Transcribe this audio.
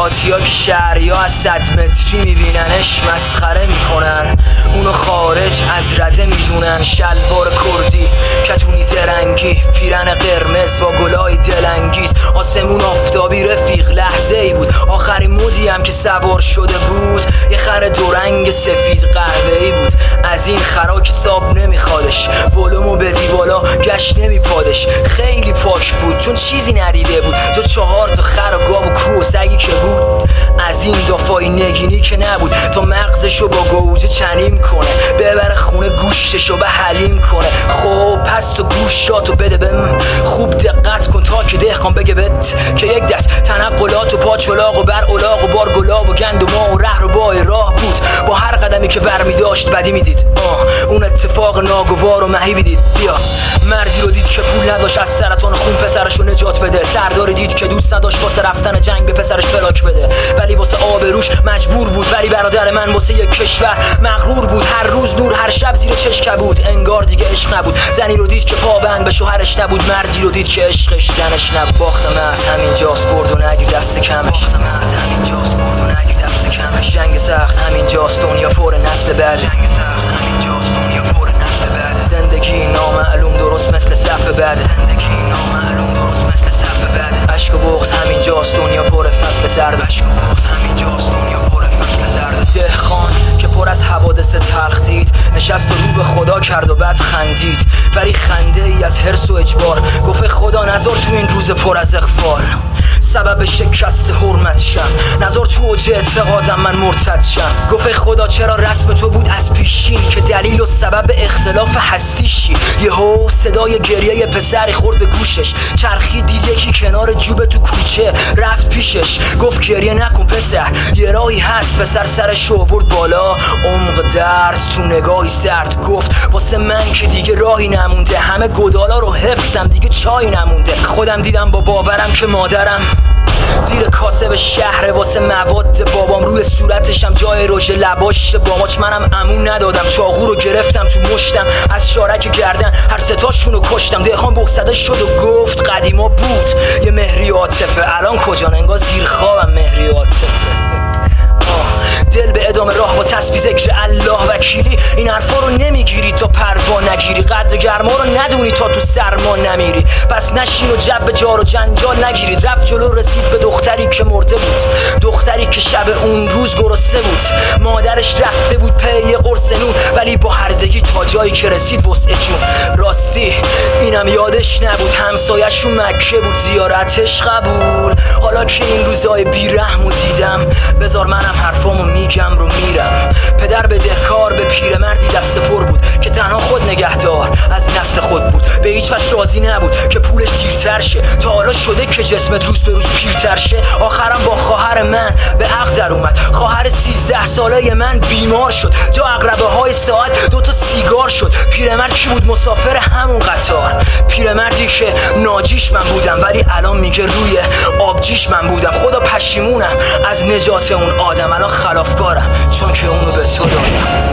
دهاتیا که شهریا از 100 متری میبیننش مسخره میکنن، اونو خارج از رده میدونن. شلوار کردی، کتونی زرنگی، پیرن قرمز با گلای دلانگیز، آسمون آفتابی رفیق لحظه ای بود. آخرین مودی هم که سوار شده بود یه خر دورنگ سفید قهوه‌ای بود. از این خرا که ساب نمیخوادش، ولومو بدی بالا گشت نمیپادش. خیلی پاک بود چون چیزی ندیده بود، تو 4 تا خر و گاو و کو و سگی که بود. از این دافای نگینی که نبود تا مغزشو با گوجه چنیم کنه، ببره خونه گوشتشو به حلیم کنه. خب پس تو گوشاتو بده بهم، خوب دقت کن تا که دهقان بگه بت که یک دست تنقلات و پاچلاق و بر اولاق و بار گلاب و گند و ما و ره و با راه بود. با هر قدمی که ورمی داشت بدی میدید، اون اتفاق ناگوار و مهیبی دید. بیا مردی رو دید که پول نداشت از سرطان خون پسرشو نجات بده، سرداری دید که دوست نداشت واسه رفتن جنگ به پسرش پلاک بده، ولی واسه آبروش مجبور بود. ولی برادر من واسه یک کشور مغرور بود، هر روز نور هر شب زیر چشم بود. انگار دیگه عشق نبود. زنی رو دید که پابند به شوهرش نبود، مردی رو دید که عشقش زنش نبود. باختم از همینجاست برد و نگیر دست کمش، جنگ سخت همینجاست دنیا پر نسل بعد، زندگی نامعلوم درست مثل صف بعد، عشق و بغض همینجاست دنیا پر فصل سرد. دهقان که پر از حوادث تلخ دید، نشست و رو به خدا کرد و بعد خندید، ولی خنده ای از حرص و اجبار. گفت خدا نذار تو این روز پر از اغفال سبب شکست حرمت شم، نذار تو اوج اعتقادم من مرتد شم. گفت خدا چرا رسم تو بود از پیشین که دلیل و سبب اختلاف هستیشی. یهو صدای گریه پسری خورد به گوشش، چرخی دید یکی کنار جوب تو کوچه، رفت پیشش گفت گریه نکن پسر، یه راهی هست. پسر سرش آورد بالا، عمق درد تو نگاهی سرد، گفت واسه من که دیگه راهی نمونده، همه گدالا رو حفظم دیگه چایی نمونده. خودم دیدم با باورم که مادرم زیر کاسب شهر واسه مواد بابام، روی صورتشم جای رژ لباش باماچ. منم امون ندادم، چاقو رو گرفتم تو مشتم، از شارک گردن هر ستاشونو کشتم. دهقان بغزده شد و گفت قدیما بود یه مهری عاطفه، الان کجا؟ انگار زیر خوابم مهری عاطفه. دل به ادامه راه با تسبیح ذکر الله وکیلی، این حرفا رو نمیگیری تا پروا نگیری، قدر گرما رو ندونی تا تو سرما نمیری. پس نشین و جب جار و جنجال نگیرید. رفت جلو رسید به دختری که مرده بود، دختری که شب اون روز گرسنه بود. مادرش رفته بود پی یه قرص نون، ولی با هرزگی تا جایی که رسید وسعه جون. راستی اینم یادش نبود همسایه‌شون مکه بود، زیارتش قبول. حالا که این روزای بیرحمو دیدم، بذار منم حرفامو میگم رو میرم. پدر بدهکار به پیرمردی دست پر بود که تنها خود نگهدار از نسل خود بود. به هیچ وجه راضی نبود که پولش دیرتر شه، تا حالا شده که جسمت روز به روز پیرتر شه. آخرم با خواهر من به عقد در اومد، خواهر 13 ساله من بیمار شد، جا عقربه های ساعت 2 تا سیگار شد. پیرمرد کی بود؟ مسافر همون قطار، پیرمردی که ناجیش من بودم ولی الان میگه روی آبجیش من بودم. خدا پشیمونم از نجات اون آدم، الان خلافکارم چون که اونو به تو دادم.